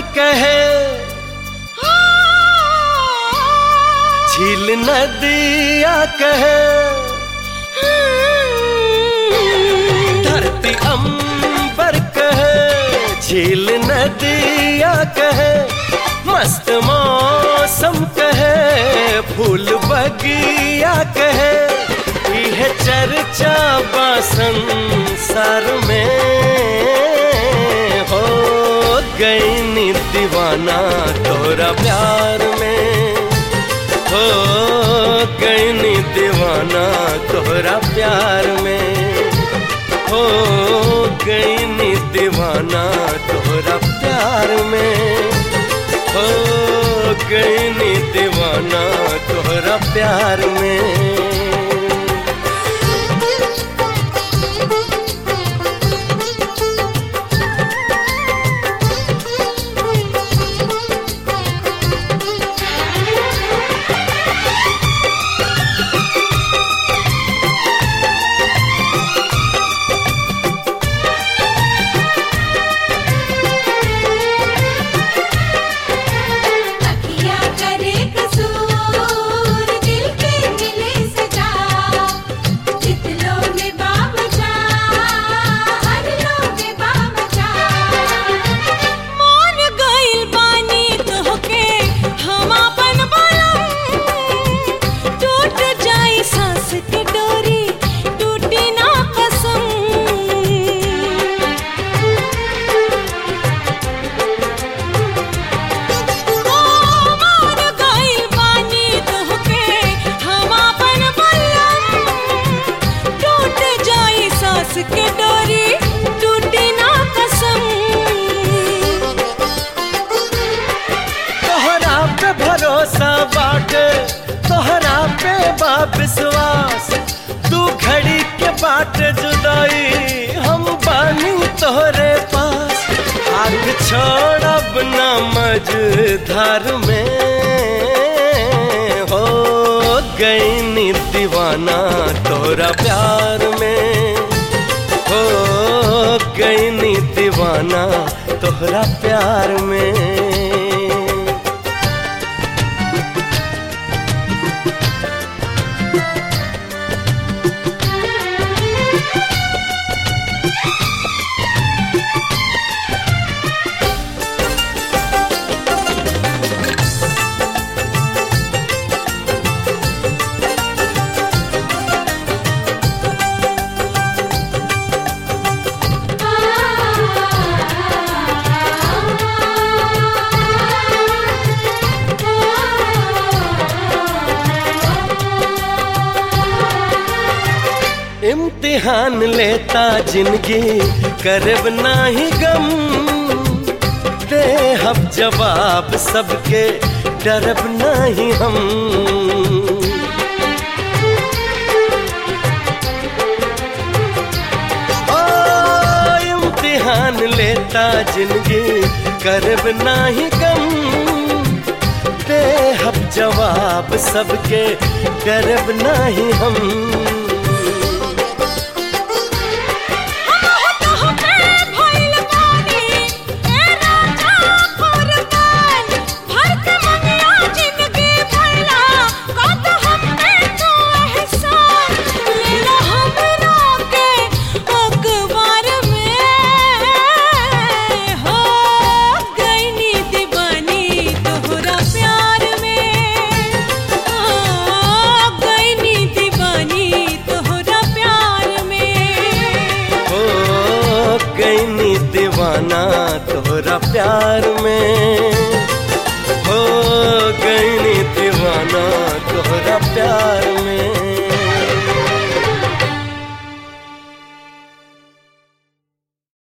कहे, झील नदिया कहे, धरती अंबर कहे, झील नदिया कहे, मस्त मौसम कहे, फूल बगिया कहे, यह चर्चा बा संसार में। हो गई नी दीवाना तोरा प्यार में, हो गई नी दीवाना तोरा प्यार में, हो गई नी दीवाना तोरा प्यार में, हो गई नी दीवाना तोरा प्यार में। भरोसा बाटे तोहरा पे बा विश्वास, तू घड़ी के बाट जुदाई हम बानी तोहरे पास, आग छोड़ब ना मझधार में। हो गई नी दीवाना तोरा प्यार में, हो गई नी दीवाना तोहरा प्यार में। इम्तिहान लेता जिंदगी करब नाही गम, देहब जवाब सबके डरब नाही हम। ओ इम्तिहान लेता जिंदगी करब नाही गम, देहब जवाब सबके डरब नाही हम। दीवाना तोहरा प्यार में, हो गई नी दीवाना तोहरा प्यार में।